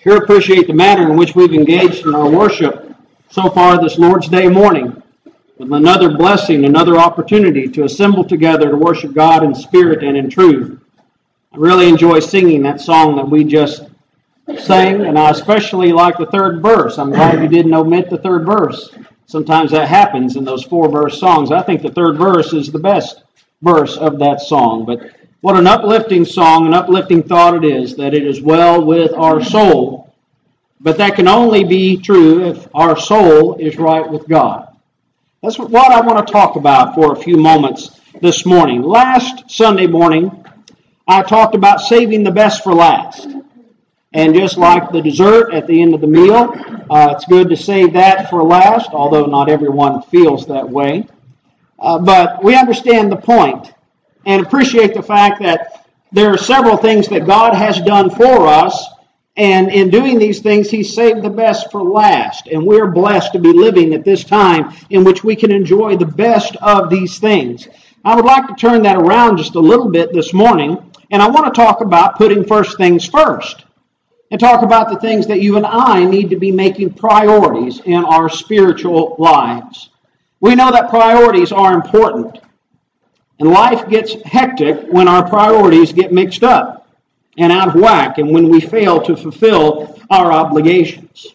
Sure appreciate the manner in which we've engaged in our worship so far this Lord's Day morning, with another blessing, another opportunity to assemble together to worship God in spirit and in truth. I really enjoy singing that song that we just sang, and I especially like the third verse. I'm glad you didn't omit the third verse. Sometimes that happens in those 4-verse songs. I think the third verse is the best verse of that song. But what an uplifting song, an uplifting thought it is, that it is well with our soul. But that can only be true if our soul is right with God. That's what I want to talk about for a few moments this morning. Last Sunday morning, I talked about saving the best for last. And just like the dessert at the end of the meal, it's good to save that for last, although not everyone feels that way. But we understand the point and appreciate the fact that there are several things that God has done for us, and in doing these things, He saved the best for last. And we're blessed to be living at this time in which we can enjoy the best of these things. I would like to turn that around just a little bit this morning, and I want to talk about putting first things first, and talk about the things that you and I need to be making priorities in our spiritual lives. We know that priorities are important. And life gets hectic when our priorities get mixed up and out of whack, and when we fail to fulfill our obligations.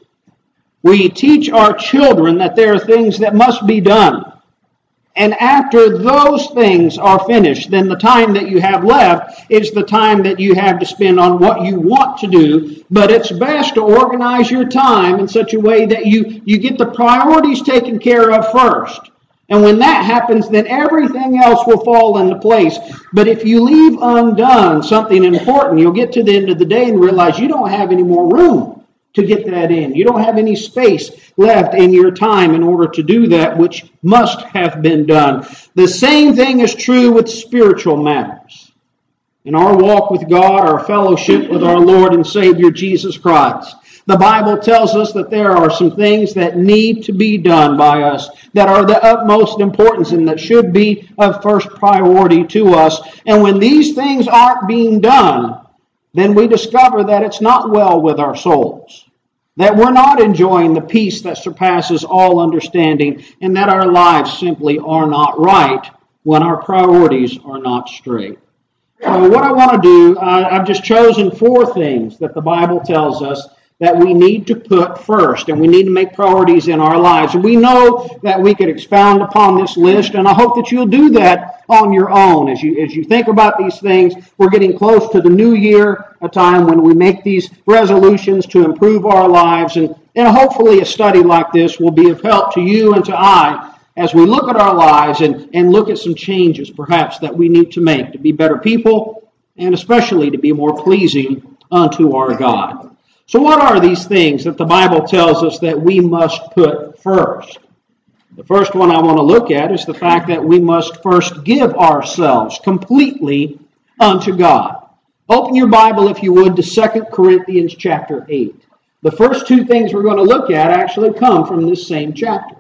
We teach our children that there are things that must be done. And after those things are finished, then the time that you have left is the time that you have to spend on what you want to do. But it's best to organize your time in such a way that you get the priorities taken care of first. And when that happens, then everything else will fall into place. But if you leave undone something important, you'll get to the end of the day and realize you don't have any more room to get that in. You don't have any space left in your time in order to do that which must have been done. The same thing is true with spiritual matters. In our walk with God, our fellowship with our Lord and Savior Jesus Christ, the Bible tells us that there are some things that need to be done by us that are the utmost importance and that should be of first priority to us. And when these things aren't being done, then we discover that it's not well with our souls, that we're not enjoying the peace that surpasses all understanding, and that our lives simply are not right when our priorities are not straight. So what I want to do, I've just chosen 4 things that the Bible tells us that we need to put first, and we need to make priorities in our lives. And we know that we could expound upon this list, and I hope that you'll do that on your own. As you think about these things, we're getting close to the new year, a time when we make these resolutions to improve our lives, and hopefully a study like this will be of help to you and to I as we look at our lives and look at some changes perhaps that we need to make to be better people, and especially to be more pleasing unto our God. So what are these things that the Bible tells us that we must put first? The first one I want to look at is the fact that we must first give ourselves completely unto God. Open your Bible, if you would, to 2 Corinthians chapter 8. The first 2 things we're going to look at actually come from this same chapter.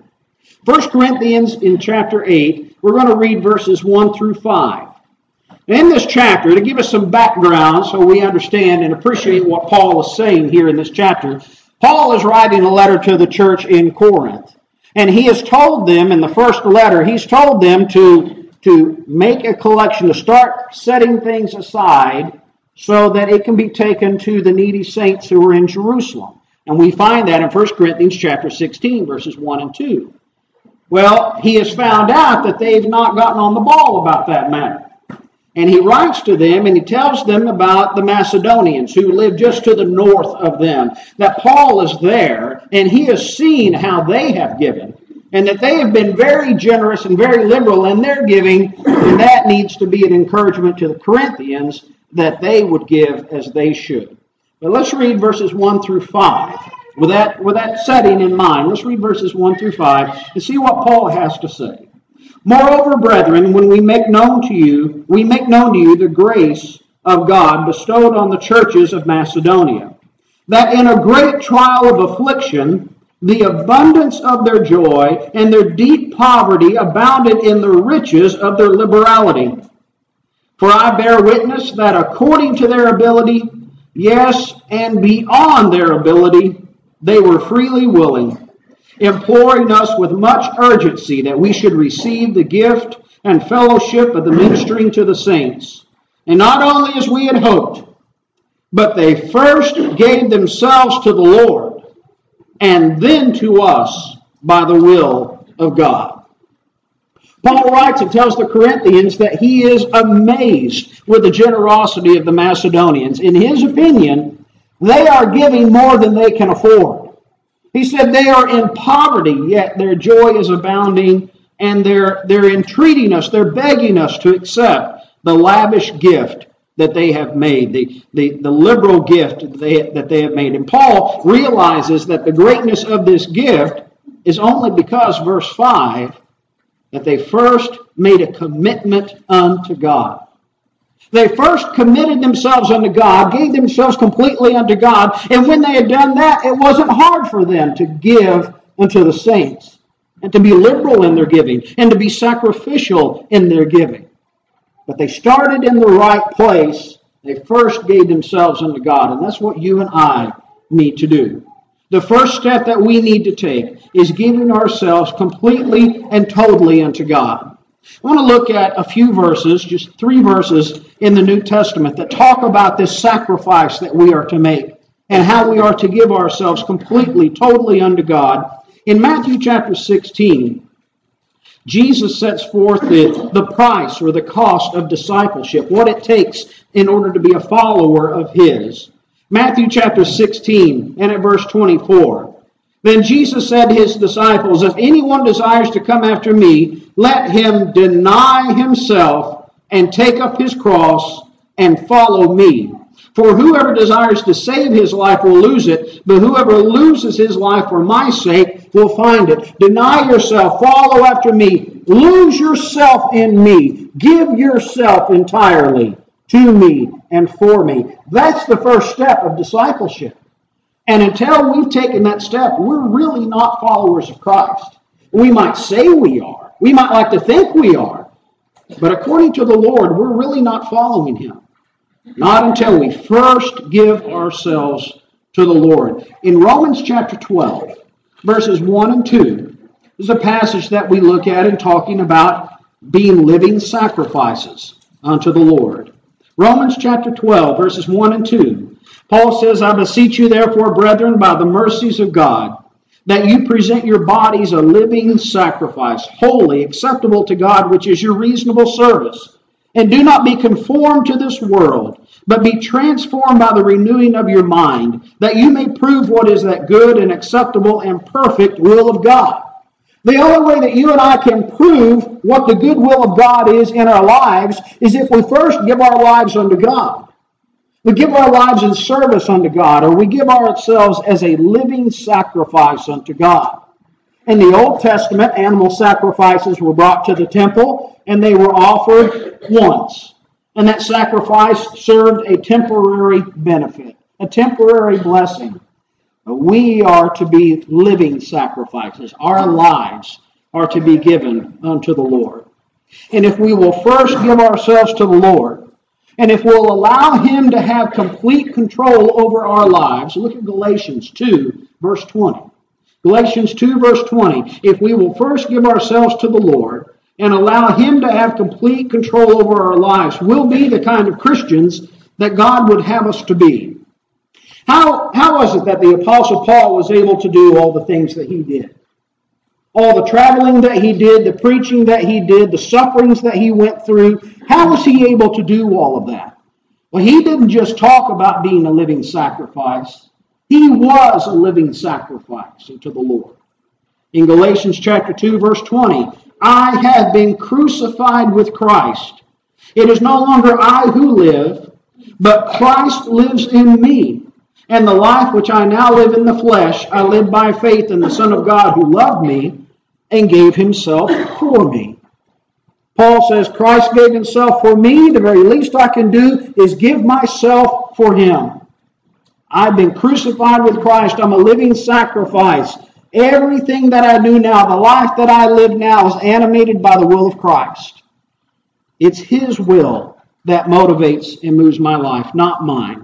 1 Corinthians in chapter 8, we're going to read verses 1 through 5. In this chapter, to give us some background so we understand and appreciate what Paul is saying here in this chapter, Paul is writing a letter to the church in Corinth. And he has told them in the first letter, he's told them to make a collection, to start setting things aside so that it can be taken to the needy saints who are in Jerusalem. And we find that in 1 Corinthians chapter 16, verses 1 and 2. Well, he has found out that they've not gotten on the ball about that matter. And he writes to them and he tells them about the Macedonians who live just to the north of them, that Paul is there and he has seen how they have given, and that they have been very generous and very liberal in their giving, and that needs to be an encouragement to the Corinthians that they would give as they should. But let's read verses 1 through 5. With that setting in mind, let's read verses 1 through 5 and see what Paul has to say. Moreover, brethren, when we make known to you the grace of God bestowed on the churches of Macedonia, that in a great trial of affliction, the abundance of their joy and their deep poverty abounded in the riches of their liberality. For I bear witness that according to their ability, Yes, and beyond their ability, they were freely willing, imploring us with much urgency that we should receive the gift and fellowship of the ministering to the saints. And not only as we had hoped, but they first gave themselves to the Lord, and then to us by the will of God. Paul writes and tells the Corinthians that he is amazed with the generosity of the Macedonians. In his opinion, they are giving more than they can afford. He said they are in poverty, yet their joy is abounding, and they're entreating us, they're begging us to accept the lavish gift that they have made, the liberal gift that they have made. And Paul realizes that the greatness of this gift is only because, verse 5, that they first made a commitment unto God. They first committed themselves unto God, gave themselves completely unto God, and when they had done that, it wasn't hard for them to give unto the saints, and to be liberal in their giving, and to be sacrificial in their giving. But they started in the right place. They first gave themselves unto God, and that's what you and I need to do. The first step that we need to take is giving ourselves completely and totally unto God. I want to look at a few verses, just 3 verses in the New Testament that talk about this sacrifice that we are to make and how we are to give ourselves completely, totally unto God. In Matthew chapter 16, Jesus sets forth the price or the cost of discipleship, what it takes in order to be a follower of His. Matthew chapter 16 and at verse 24. Then Jesus said to His disciples, if anyone desires to come after me, let him deny himself and take up his cross and follow me. For whoever desires to save his life will lose it, but whoever loses his life for my sake will find it. Deny yourself, follow after me, lose yourself in me, give yourself entirely to me and for me. That's the first step of discipleship. And until we've taken that step, we're really not followers of Christ. We might say we are. We might like to think we are. But according to the Lord, we're really not following Him. Not until we first give ourselves to the Lord. In Romans chapter 12, verses 1 and 2, is a passage that we look at in talking about being living sacrifices unto the Lord. Romans chapter 12, verses 1 and 2. Paul says, I beseech you therefore, brethren, by the mercies of God, that you present your bodies a living sacrifice, holy, acceptable to God, which is your reasonable service. And do not be conformed to this world, but be transformed by the renewing of your mind, that you may prove what is that good and acceptable and perfect will of God. The only way that you and I can prove what the good will of God is in our lives is if we first give our lives unto God. We give our lives in service unto God, or we give ourselves as a living sacrifice unto God. In the Old Testament, animal sacrifices were brought to the temple, and they were offered once. And that sacrifice served a temporary benefit, a temporary blessing. We are to be living sacrifices. Our lives are to be given unto the Lord. And if we will first give ourselves to the Lord, and if we'll allow Him to have complete control over our lives, look at Galatians 2, verse 20. Galatians 2, verse 20. If we will first give ourselves to the Lord and allow Him to have complete control over our lives, we'll be the kind of Christians that God would have us to be. How was it that the Apostle Paul was able to do all the things that he did? All the traveling that he did, the preaching that he did, the sufferings that he went through. How was he able to do all of that? Well, he didn't just talk about being a living sacrifice. He was a living sacrifice unto the Lord. In Galatians chapter 2, verse 20, I have been crucified with Christ. It is no longer I who live, but Christ lives in me. And the life which I now live in the flesh, I live by faith in the Son of God who loved me and gave Himself for me. Paul says, Christ gave Himself for me. The very least I can do is give myself for Him. I've been crucified with Christ. I'm a living sacrifice. Everything that I do now, the life that I live now, is animated by the will of Christ. It's His will that motivates and moves my life, not mine.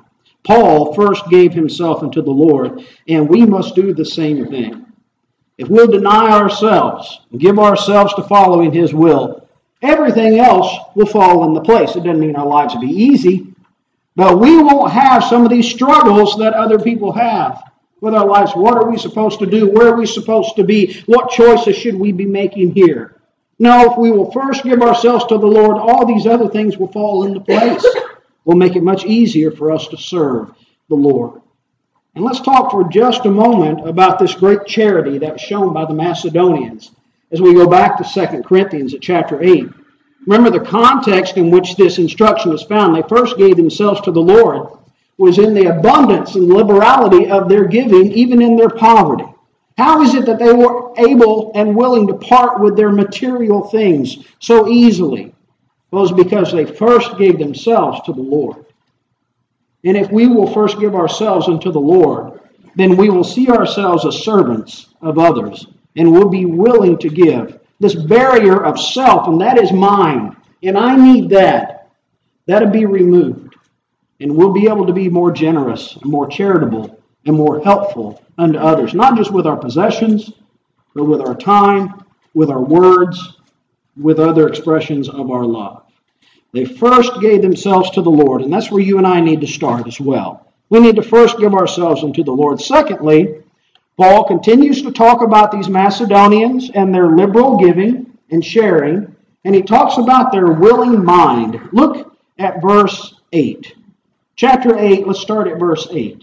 Paul first gave himself unto the Lord, and we must do the same thing. If we'll deny ourselves and give ourselves to following His will, everything else will fall into place. It doesn't mean our lives will be easy, but we won't have some of these struggles that other people have with our lives. What are we supposed to do? Where are we supposed to be? What choices should we be making here? No, if we will first give ourselves to the Lord, all these other things will fall into place. We'll make it much easier for us to serve the Lord. And let's talk for just a moment about this great charity that was shown by the Macedonians as we go back to 2 Corinthians at chapter 8. Remember the context in which this instruction is found. They first gave themselves to the Lord was in the abundance and liberality of their giving, even in their poverty. How is it that they were able and willing to part with their material things so easily? Well, it's because they first gave themselves to the Lord. And if we will first give ourselves unto the Lord, then we will see ourselves as servants of others, and we'll be willing to give. This barrier of self, and that is mine, and I need that, that'll be removed. And we'll be able to be more generous, and more charitable, and more helpful unto others, not just with our possessions, but with our time, with our words, with other expressions of our love. They first gave themselves to the Lord, and that's where you and I need to start as well. We need to first give ourselves unto the Lord. Secondly, Paul continues to talk about these Macedonians and their liberal giving and sharing, and he talks about their willing mind. Look at verse 8. Chapter 8, let's start at verse 8.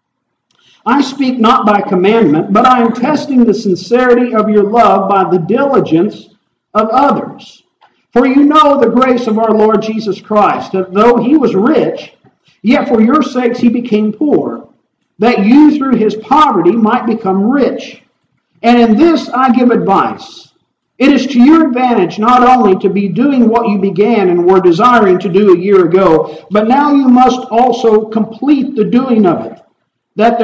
I speak not by commandment, but I am testing the sincerity of your love by the diligence of others. For you know the grace of our Lord Jesus Christ, that though He was rich, yet for your sakes He became poor, that you through His poverty might become rich. And in this I give advice. It is to your advantage not only to be doing what you began and were desiring to do a year ago, but now you must also complete the doing of it. That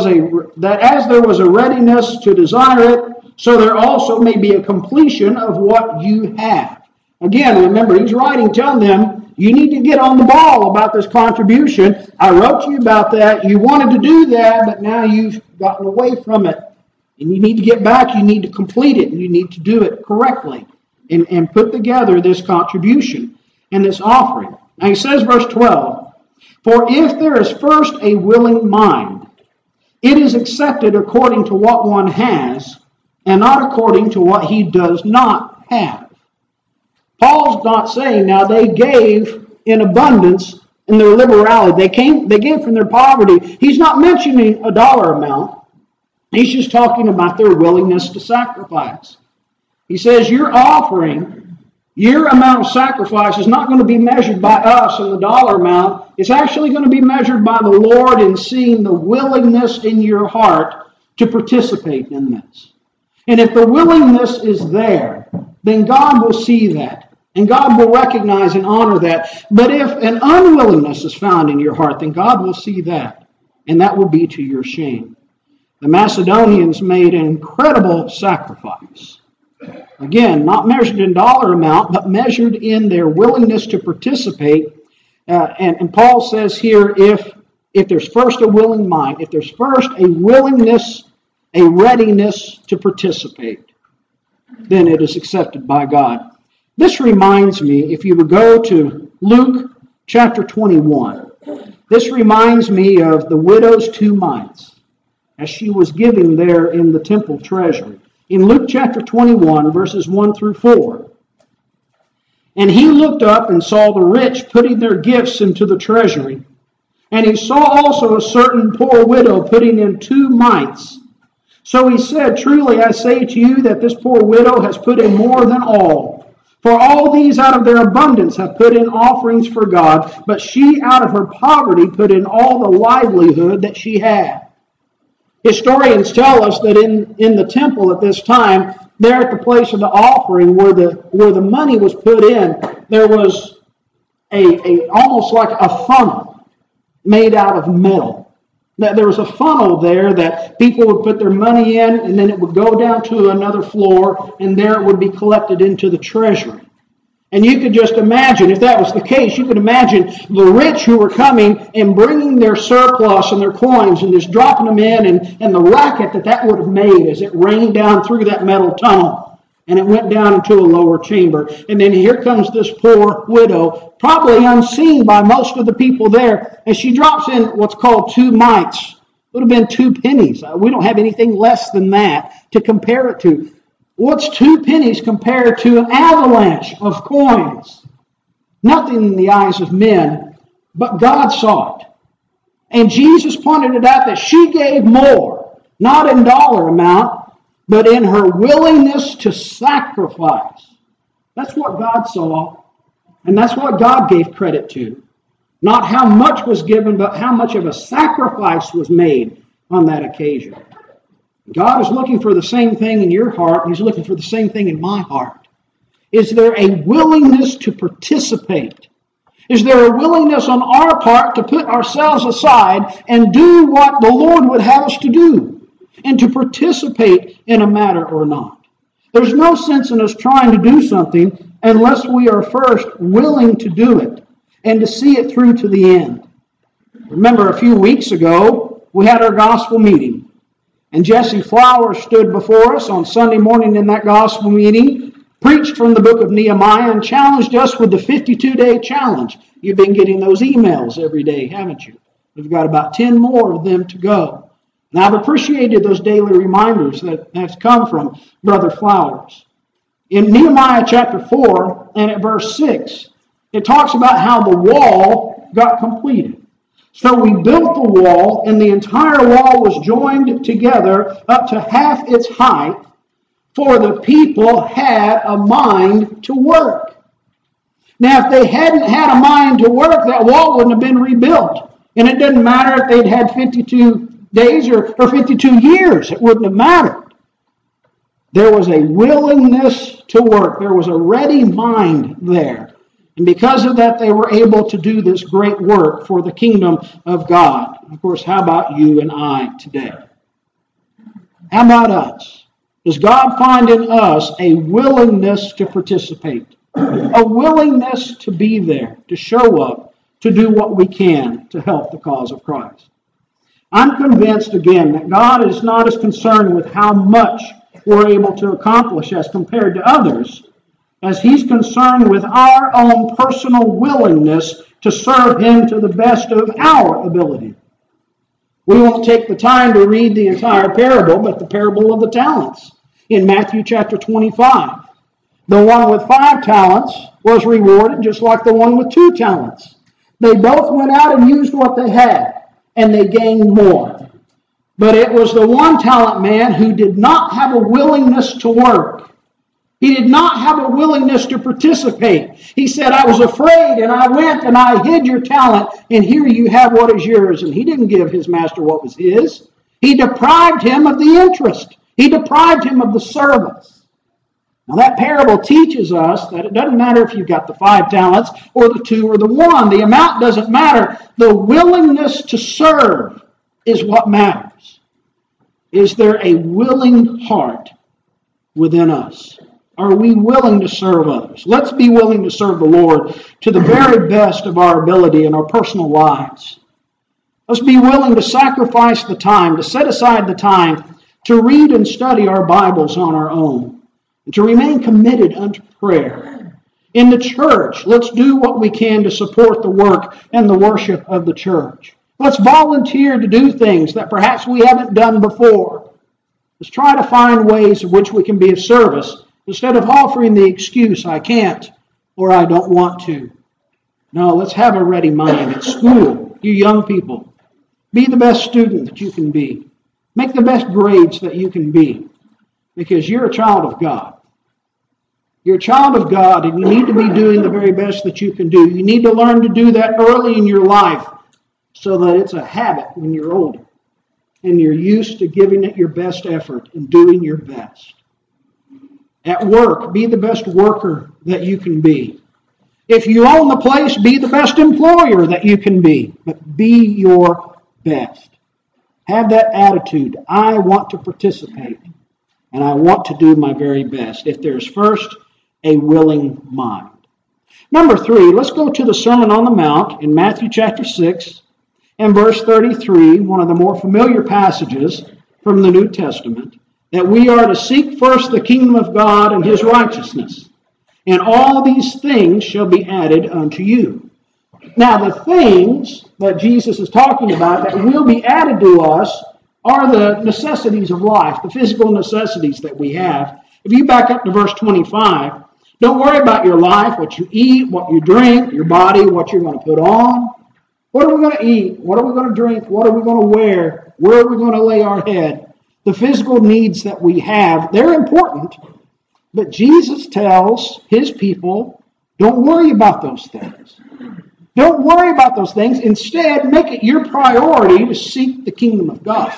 as there was a readiness to desire it, so there also may be a completion of what you have. Again, remember, he's writing, telling them, you need to get on the ball about this contribution. I wrote to you about that. You wanted to do that, but now you've gotten away from it. And you need to get back. You need to complete it. And you need to do it correctly and put together this contribution and this offering. Now he says, verse 12, for if there is first a willing mind, it is accepted according to what one has, and not according to what he does not have. Paul's not saying now they gave in abundance in their liberality. They gave from their poverty. He's not mentioning a dollar amount. He's just talking about their willingness to sacrifice. He says your offering, your amount of sacrifice is not going to be measured by us in the dollar amount. It's actually going to be measured by the Lord in seeing the willingness in your heart to participate in this. And if the willingness is there, then God will see that. And God will recognize and honor that. But if an unwillingness is found in your heart, then God will see that. And that will be to your shame. The Macedonians made an incredible sacrifice. Again, not measured in dollar amount, but measured in their willingness to participate. And Paul says here, if there's first a willing mind, if there's first a willingness, a readiness to participate, then it is accepted by God. This reminds me, if you would go to Luke chapter 21, this reminds me of the widow's 2 mites as she was giving there in the temple treasury. In Luke chapter 21, verses 1 through 4, and he looked up and saw the rich putting their gifts into the treasury. And he saw also a certain poor widow putting in 2 mites. So he said, truly I say to you that this poor widow has put in more than all. For all these out of their abundance have put in offerings for God, but she out of her poverty put in all the livelihood that she had. Historians tell us that in the temple at this time, there at the place of the offering where the money was put in, there was a almost like a funnel made out of metal. That there was a funnel there that people would put their money in, and then it would go down to another floor, and there it would be collected into the treasury. And you could just imagine, if that was the case, you could imagine the rich who were coming and bringing their surplus and their coins and just dropping them in, and the racket that would have made as it rained down through that metal tunnel. And it went down into a lower chamber. And then here comes this poor widow, probably unseen by most of the people there, and she drops in what's called 2 mites. It would have been 2 pennies. We don't have anything less than that to compare it to. What's 2 pennies compared to an avalanche of coins? Nothing in the eyes of men, but God saw it. And Jesus pointed it out that she gave more, not in dollar amount, but in her willingness to sacrifice. That's what God saw, and that's what God gave credit to. Not how much was given, but how much of a sacrifice was made on that occasion. God is looking for the same thing in your heart, and He's looking for the same thing in my heart. Is there a willingness to participate? Is there a willingness on our part to put ourselves aside and do what the Lord would have us to do, and to participate in a matter or not? There's no sense in us trying to do something unless we are first willing to do it and to see it through to the end. Remember, a few weeks ago, we had our gospel meeting. And Jesse Flowers stood before us on Sunday morning in that gospel meeting, preached from the book of Nehemiah, and challenged us with the 52-day challenge. You've been getting those emails every day, haven't you? We've got about 10 more of them to go. And I've appreciated those daily reminders that have come from Brother Flowers. In Nehemiah chapter 4 and at verse 6, it talks about how the wall got completed. So we built the wall, and the entire wall was joined together up to half its height, for the people had a mind to work. Now, if they hadn't had a mind to work, that wall wouldn't have been rebuilt. And it doesn't matter if they'd had 52 days or 52 years. It wouldn't have mattered. There was a willingness to work. There was a ready mind there. And because of that, they were able to do this great work for the kingdom of God. Of course, how about you and I today? How about us? Does God find in us a willingness to participate? A willingness to be there, to show up, to do what we can to help the cause of Christ? I'm convinced, again, that God is not as concerned with how much we're able to accomplish as compared to others, as He's concerned with our own personal willingness to serve Him to the best of our ability. We won't take the time to read the entire parable, but the parable of the talents in Matthew chapter 25. The one with 5 talents was rewarded just like the one with 2 talents. They both went out and used what they had, and they gained more. But it was the 1 talent man who did not have a willingness to work. He did not have a willingness to participate. He said, I was afraid, and I went and I hid your talent, and here you have what is yours. And he didn't give his master what was his. He deprived him of the interest. He deprived him of the service. Now that parable teaches us that it doesn't matter if you've got the 5 talents or the 2 or the 1. The amount doesn't matter. The willingness to serve is what matters. Is there a willing heart within us? Are we willing to serve others? Let's be willing to serve the Lord to the very best of our ability in our personal lives. Let's be willing to sacrifice the time, to set aside the time to read and study our Bibles on our own, and to remain committed unto prayer. In the church, let's do what we can to support the work and the worship of the church. Let's volunteer to do things that perhaps we haven't done before. Let's try to find ways in which we can be of service, instead of offering the excuse, I can't or I don't want to. No, let's have a ready mind. At school, you young people, be the best student that you can be. Make the best grades that you can be, because you're a child of God. You're a child of God, and you need to be doing the very best that you can do. You need to learn to do that early in your life so that it's a habit when you're older, and you're used to giving it your best effort and doing your best. At work, be the best worker that you can be. If you own the place, be the best employer that you can be. But be your best. Have that attitude. I want to participate, and I want to do my very best. If there's first a willing mind. Number 3, let's go to the Sermon on the Mount in Matthew chapter 6 and verse 33, one of the more familiar passages from the New Testament, that we are to seek first the kingdom of God and His righteousness, and all these things shall be added unto you. Now, the things that Jesus is talking about that will be added to us are the necessities of life, the physical necessities that we have. If you back up to verse 25, don't worry about your life, what you eat, what you drink, your body, what you're going to put on. What are we going to eat? What are we going to drink? What are we going to wear? Where are we going to lay our head? The physical needs that we have, they're important. But Jesus tells His people, don't worry about those things. Don't worry about those things. Instead, make it your priority to seek the kingdom of God.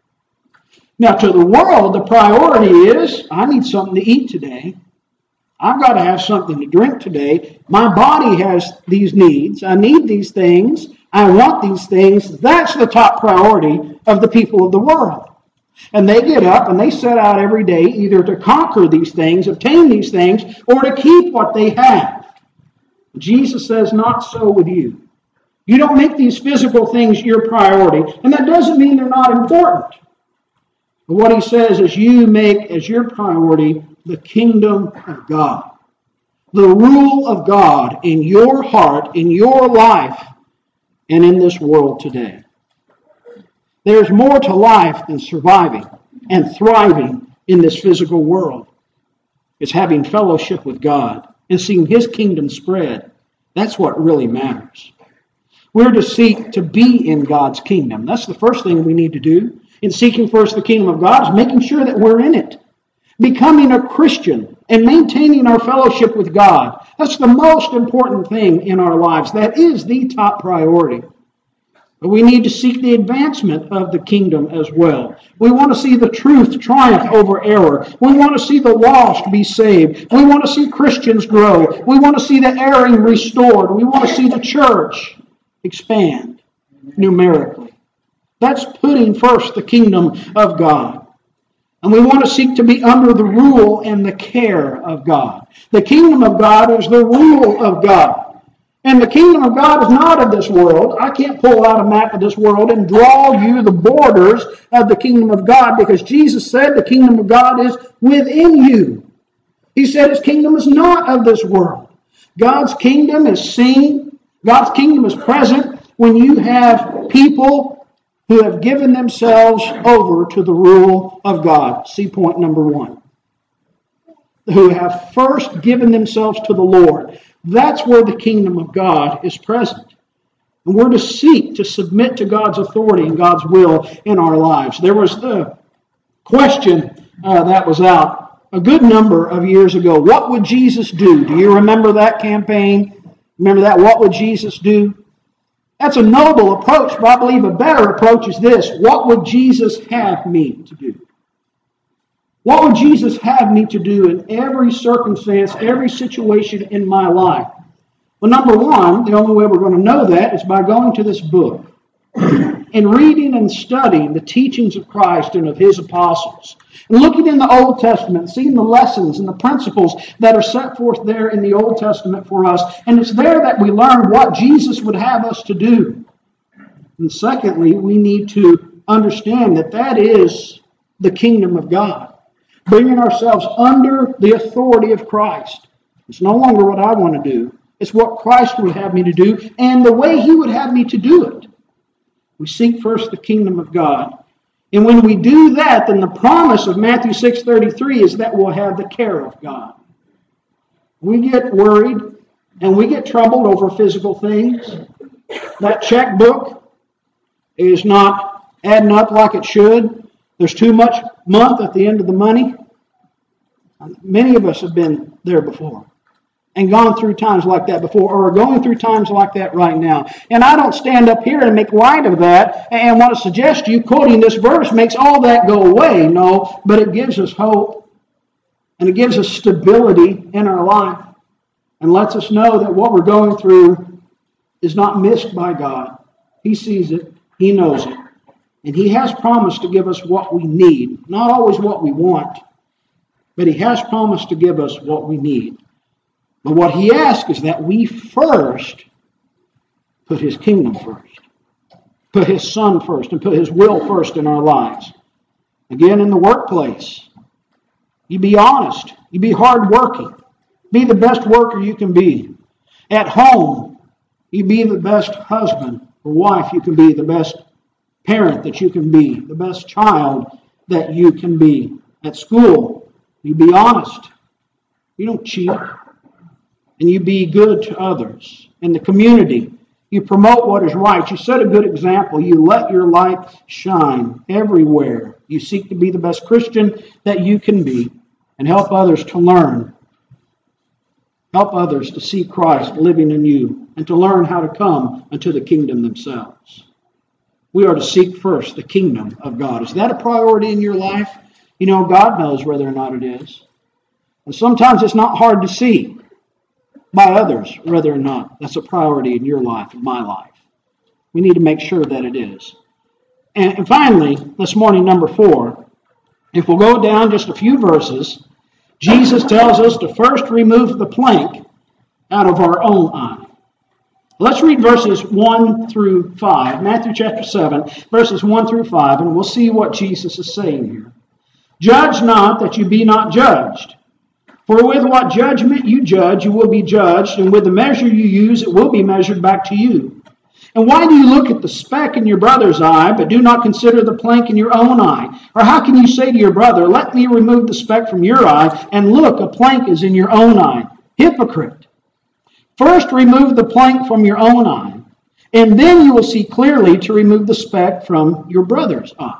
Now, to the world, the priority is, I need something to eat today. I've got to have something to drink today. My body has these needs. I need these things. I want these things. That's the top priority of the people of the world. And they get up and they set out every day either to conquer these things, obtain these things, or to keep what they have. Jesus says, not so with you. You don't make these physical things your priority. And that doesn't mean they're not important. But what He says is you make as your priority the kingdom of God. The rule of God in your heart, in your life, and in this world today. There's more to life than surviving and thriving in this physical world. It's having fellowship with God and seeing His kingdom spread. That's what really matters. We're to seek to be in God's kingdom. That's the first thing we need to do. In seeking first the kingdom of God is making sure that we're in it. Becoming a Christian and maintaining our fellowship with God. That's the most important thing in our lives. That is the top priority. But we need to seek the advancement of the kingdom as well. We want to see the truth triumph over error. We want to see the lost be saved. We want to see Christians grow. We want to see the erring restored. We want to see the church expand numerically. That's putting first the kingdom of God. And we want to seek to be under the rule and the care of God. The kingdom of God is the rule of God. And the kingdom of God is not of this world. I can't pull out a map of this world and draw you the borders of the kingdom of God, because Jesus said the kingdom of God is within you. He said His kingdom is not of this world. God's kingdom is seen. God's kingdom is present when you have people who have given themselves over to the rule of God. See point number 1. Who have first given themselves to the Lord. That's where the kingdom of God is present. And we're to seek to submit to God's authority and God's will in our lives. There was the question that was out a good number of years ago. What would Jesus do? Do you remember that campaign? Remember that? What would Jesus do? That's a noble approach, but I believe a better approach is this. What would Jesus have me to do? What would Jesus have me to do in every circumstance, every situation in my life? Well, number 1, the only way we're going to know that is by going to this book and reading and studying the teachings of Christ and of His apostles. And looking in the Old Testament, seeing the lessons and the principles that are set forth there in the Old Testament for us. And it's there that we learn what Jesus would have us to do. And secondly, we need to understand that that is the kingdom of God. Bringing ourselves under the authority of Christ. It's no longer what I want to do. It's what Christ would have me to do and the way He would have me to do it. We seek first the kingdom of God. And when we do that, then the promise of Matthew 6:33 is that we'll have the care of God. We get worried and we get troubled over physical things. That checkbook is not adding up like it should. There's too much month at the end of the money. Many of us have been there before and gone through times like that before, or are going through times like that right now. And I don't stand up here and make light of that and want to suggest to you quoting this verse makes all that go away. No, but it gives us hope and it gives us stability in our life and lets us know that what we're going through is not missed by God. He sees it. He knows it. And He has promised to give us what we need. Not always what we want, but He has promised to give us what we need. But what he asks is that we first put his kingdom first, put his Son first, and put his will first in our lives. Again, in the workplace, you be honest, you be hardworking, be the best worker you can be. At home, you be the best husband or wife you can be, the best parent that you can be, the best child that you can be. At school, you be honest, you don't cheat, and you be good to others. In the community, you promote what is right. You set a good example. You let your light shine everywhere. You seek to be the best Christian that you can be and help others to learn. Help others to see Christ living in you and to learn how to come unto the kingdom themselves. We are to seek first the kingdom of God. Is that a priority in your life? You know, God knows whether or not it is. And sometimes it's not hard to see by others whether or not that's a priority in your life, in my life. We need to make sure that it is. And finally, this morning, number 4, if we'll go down just a few verses, Jesus tells us to first remove the plank out of our own eye. Let's read verses 1 through 5, Matthew chapter 7, verses 1 through 5, and we'll see what Jesus is saying here. Judge not that you be not judged. For with what judgment you judge, you will be judged, and with the measure you use, it will be measured back to you. And why do you look at the speck in your brother's eye, but do not consider the plank in your own eye? Or how can you say to your brother, let me remove the speck from your eye, and look, a plank is in your own eye? Hypocrite! First remove the plank from your own eye, and then you will see clearly to remove the speck from your brother's eye.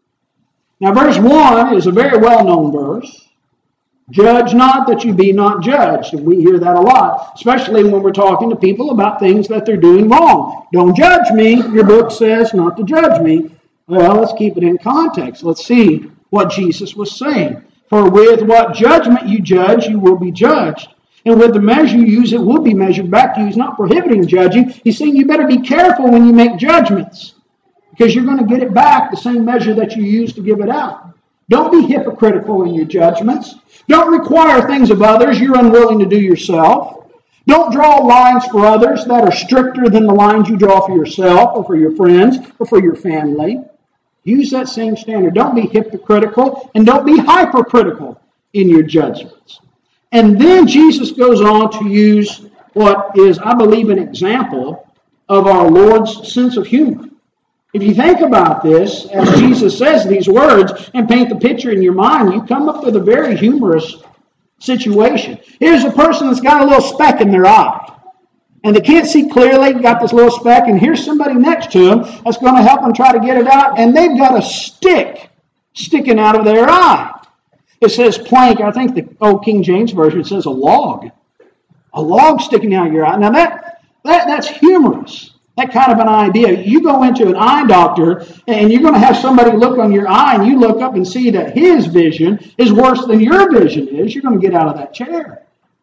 Now, verse 1 is a very well-known verse. Judge not that you be not judged. And we hear that a lot, especially when we're talking to people about things that they're doing wrong. Don't judge me. Your book says not to judge me. Well, let's keep it in context. Let's see what Jesus was saying. For with what judgment you judge, you will be judged. And with the measure you use, it will be measured back to you. He's not prohibiting judging. He's saying you better be careful when you make judgments, because you're going to get it back the same measure that you use to give it out. Don't be hypocritical in your judgments. Don't require things of others you're unwilling to do yourself. Don't draw lines for others that are stricter than the lines you draw for yourself or for your friends or for your family. Use that same standard. Don't be hypocritical and don't be hypercritical in your judgments. And then Jesus goes on to use what is, I believe, an example of our Lord's sense of humor. If you think about this, as Jesus says these words and paint the picture in your mind, you come up with a very humorous situation. Here's a person that's got a little speck in their eye, and they can't see clearly, got this little speck, and here's somebody next to them that's going to help them try to get it out, and they've got a stick sticking out of their eye. It says plank. I think the old King James Version says a log. A log sticking out of your eye. Now that's humorous. That kind of an idea. You go into an eye doctor and you're going to have somebody look on your eye and you look up and see that his vision is worse than your vision is. You're going to get out of that chair.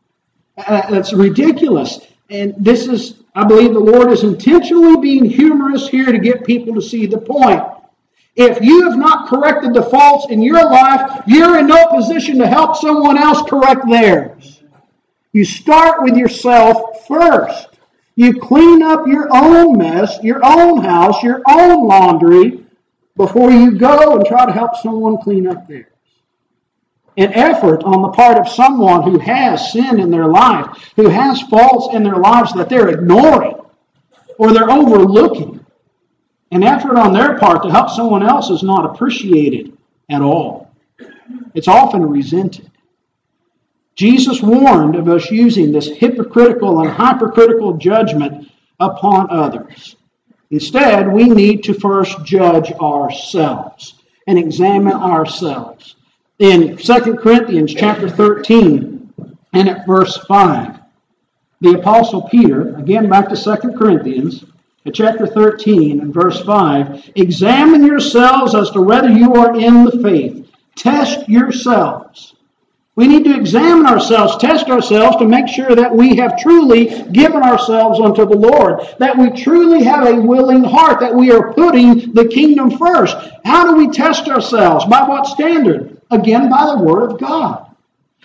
That's ridiculous. And this is, I believe the Lord is intentionally being humorous here to get people to see the point. If you have not corrected the faults in your life, you're in no position to help someone else correct theirs. You start with yourself first. You clean up your own mess, your own house, your own laundry, before you go and try to help someone clean up theirs. An effort on the part of someone who has sin in their life, who has faults in their lives that they're ignoring or they're overlooking. An effort on their part to help someone else is not appreciated at all. It's often resented. Jesus warned of us using this hypocritical and hypercritical judgment upon others. Instead, we need to first judge ourselves and examine ourselves. In 2 Corinthians chapter 13 and at verse 5, the Apostle Peter, again back to 2 Corinthians, at chapter 13 and verse 5, examine yourselves as to whether you are in the faith. Test yourselves. We need to examine ourselves, test ourselves to make sure that we have truly given ourselves unto the Lord, that we truly have a willing heart, that we are putting the kingdom first. How do we test ourselves? By what standard? Again, by the Word of God.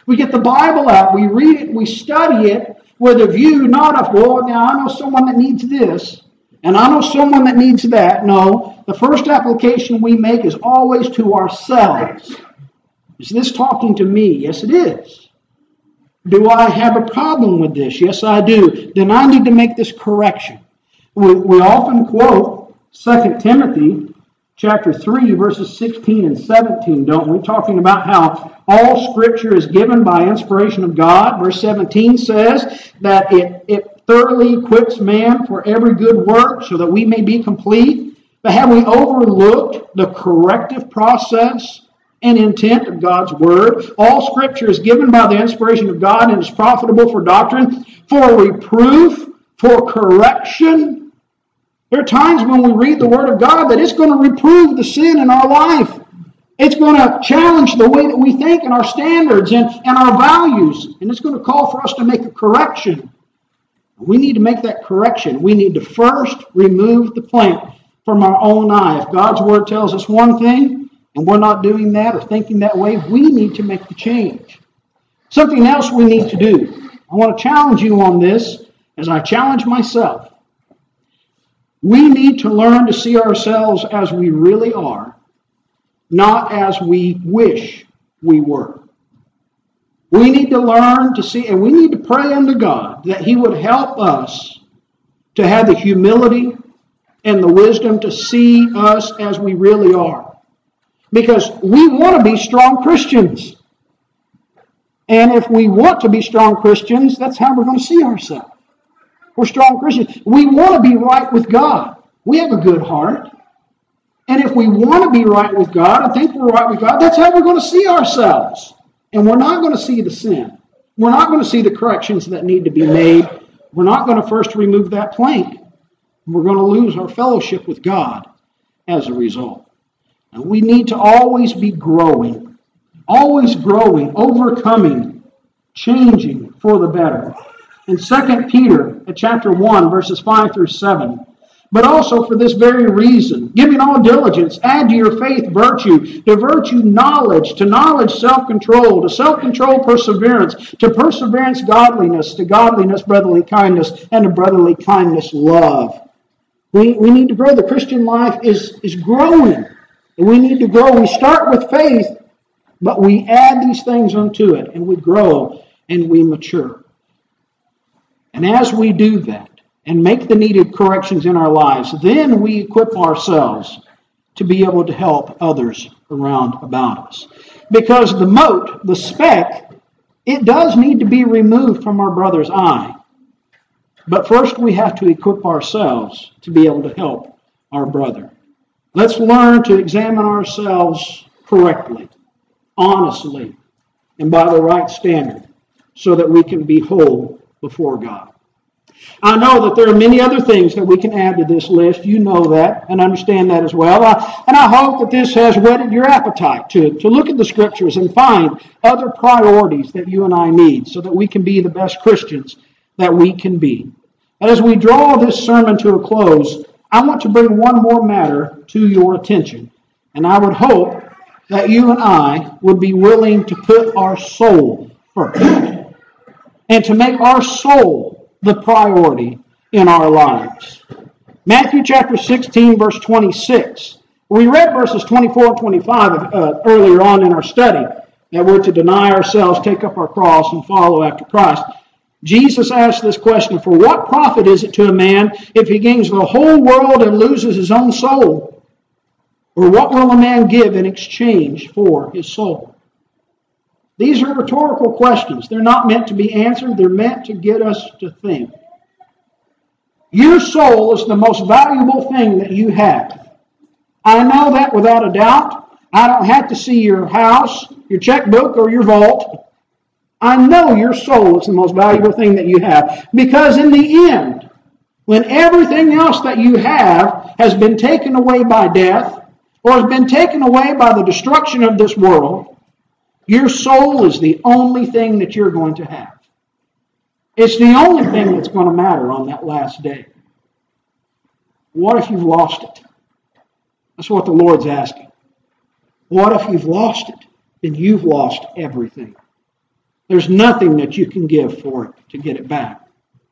We get the Bible out, we read it, we study it with a view not of, well, now I know someone that needs this, and I know someone that needs that. No, the first application we make is always to ourselves. Is this talking to me? Yes, it is. Do I have a problem with this? Yes, I do. Then I need to make this correction. We often quote 2 Timothy chapter 3, verses 16 and 17, don't we? Talking about how all Scripture is given by inspiration of God. Verse 17 says that it thoroughly equips man for every good work so that we may be complete. But have we overlooked the corrective process and intent of God's Word? All Scripture is given by the inspiration of God and is profitable for doctrine, for reproof, for correction. There are times when we read the Word of God that it's going to reprove the sin in our life. It's going to challenge the way that we think and our standards and our values. And it's going to call for us to make a correction. We need to make that correction. We need to first remove the plank from our own eye. If God's Word tells us one thing and we're not doing that or thinking that way, we need to make the change. Something else we need to do. I want to challenge you on this as I challenge myself. We need to learn to see ourselves as we really are, not as we wish we were. We need to learn to see, and we need to pray unto God that He would help us to have the humility and the wisdom to see us as we really are. Because we want to be strong Christians. And if we want to be strong Christians, that's how we're going to see ourselves. We're strong Christians. We want to be right with God. We have a good heart. And if we want to be right with God and think we're right with God, that's how we're going to see ourselves. And we're not going to see the sin. We're not going to see the corrections that need to be made. We're not going to first remove that plank. We're going to lose our fellowship with God as a result. And we need to always be growing, overcoming, changing for the better. In 2 Peter chapter 1, verses 5 through 7, but also for this very reason, giving all diligence, add to your faith virtue, to virtue knowledge, to knowledge self-control, to self-control perseverance, to perseverance godliness, to godliness brotherly kindness, and to brotherly kindness love. We need to grow. The Christian life is growing. We need to grow. We start with faith, but we add these things unto it, and we grow and we mature. And as we do that and make the needed corrections in our lives, then we equip ourselves to be able to help others around about us. Because the mote, the speck, it does need to be removed from our brother's eye. But first we have to equip ourselves to be able to help our brother. Let's learn to examine ourselves correctly, honestly, and by the right standard, so that we can be whole before God. I know that there are many other things that we can add to this list. You know that and understand that as well. And I hope that this has whetted your appetite to look at the Scriptures and find other priorities that you and I need so that we can be the best Christians that we can be. And as we draw this sermon to a close, I want to bring one more matter to your attention. And I would hope that you and I would be willing to put our soul first and to make our soul the priority in our lives. Matthew chapter 16, verse 26. We read verses 24 and 25 earlier on in our study, that we're to deny ourselves, take up our cross, and follow after Christ. Jesus asked this question, for what profit is it to a man if he gains the whole world and loses his own soul? Or what will a man give in exchange for his soul? These are rhetorical questions. They're not meant to be answered. They're meant to get us to think. Your soul is the most valuable thing that you have. I know that without a doubt. I don't have to see your house, your checkbook, or your vault. I know your soul is the most valuable thing that you have. Because in the end, when everything else that you have has been taken away by death, or has been taken away by the destruction of this world, your soul is the only thing that you're going to have. It's the only thing that's going to matter on that last day. What if you've lost it? That's what the Lord's asking. What if you've lost it? Then you've lost everything. There's nothing that you can give for it to get it back.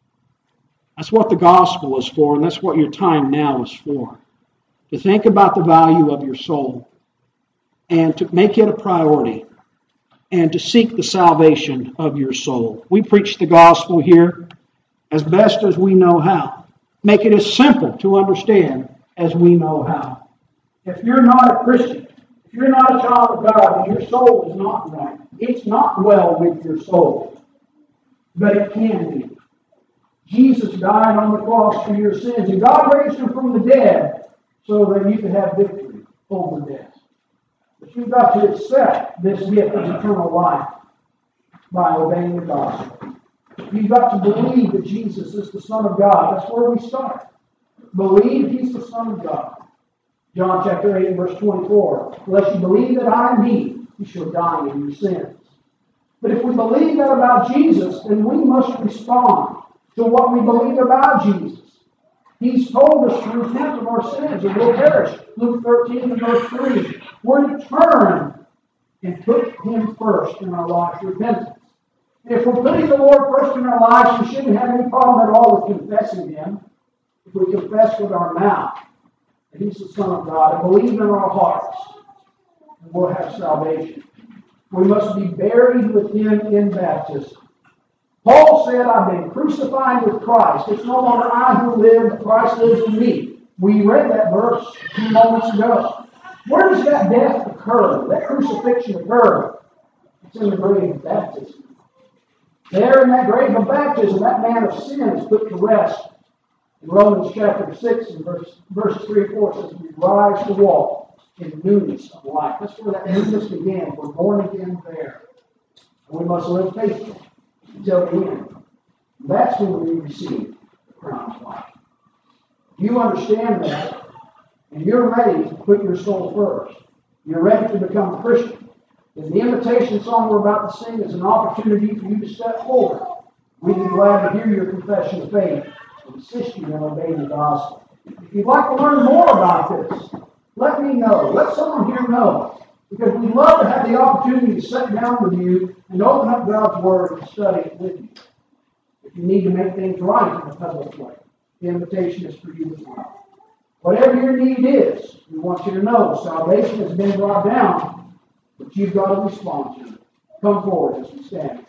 That's what the gospel is for, and that's what your time now is for. To think about the value of your soul and to make it a priority and to seek the salvation of your soul. We preach the gospel here as best as we know how. Make it as simple to understand as we know how. If you're not a Christian, if you're not a child of God, and your soul is not right, it's not well with your soul, but it can be. Jesus died on the cross for your sins, and God raised him from the dead so that you could have victory over death. But you've got to accept this gift of eternal life by obeying the gospel. You've got to believe that Jesus is the Son of God. That's where we start. Believe He's the Son of God. John chapter 8, verse 24. Unless you believe that I am He, you shall die in your sins. But if we believe that about Jesus, then we must respond to what we believe about Jesus. He's told us to repent of our sins or we'll perish. Luke 13 and verse 3. We're to turn and put Him first in our lives, repentance. And if we're putting the Lord first in our lives, we shouldn't have any problem at all with confessing Him. If we confess with our mouth that He's the Son of God and believe in our hearts, and we'll have salvation. We must be buried with Him in baptism. Paul said, I've been crucified with Christ. It's no longer I who live, but Christ lives in me. We read that verse a few moments ago. Where does that death occur? That crucifixion occur? It's in the grave of baptism. There in that grave of baptism, that man of sin is put to rest. In Romans chapter 6 and verse 3 and 4 says, we rise to walk in newness of life. That's where that newness began. We're born again there. And we must live faithfully until the end. That's when we receive the crown of life. If you understand that, and you're ready to put your soul first, you're ready to become a Christian, then the invitation song we're about to sing is an opportunity for you to step forward. We'd be glad to hear your confession of faith and assist you in obeying the gospel. If you'd like to learn more about this, let me know. Let someone here know. Because we'd love to have the opportunity to sit down with you and open up God's Word and study it with you. If you need to make things right in a public way, the invitation is for you as well. Whatever your need is, we want you to know salvation has been brought down, but you've got to respond to it. Come forward as we stand.